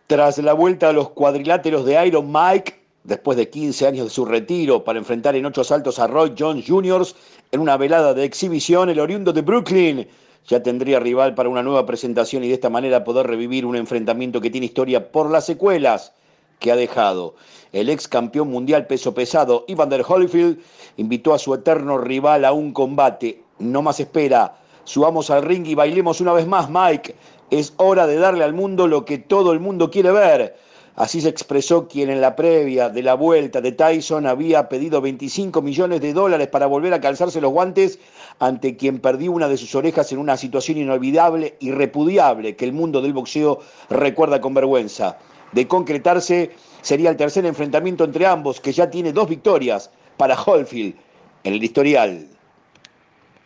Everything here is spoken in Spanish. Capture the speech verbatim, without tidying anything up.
Tras la vuelta a los cuadriláteros de Iron Mike, después de quince años de su retiro para enfrentar en ocho asaltos a Roy Jones junior en una velada de exhibición, el oriundo de Brooklyn ya tendría rival para una nueva presentación y de esta manera poder revivir un enfrentamiento que tiene historia por las secuelas que ha dejado. El ex campeón mundial peso pesado, Evander Holyfield, invitó a su eterno rival a un combate. No más espera. Subamos al ring y bailemos una vez más, Mike. Es hora de darle al mundo lo que todo el mundo quiere ver. Así se expresó quien en la previa de la vuelta de Tyson había pedido veinticinco millones de dólares para volver a calzarse los guantes ante quien perdió una de sus orejas en una situación inolvidable y repudiable que el mundo del boxeo recuerda con vergüenza. De concretarse, sería el tercer enfrentamiento entre ambos, que ya tiene dos victorias para Holyfield en el historial.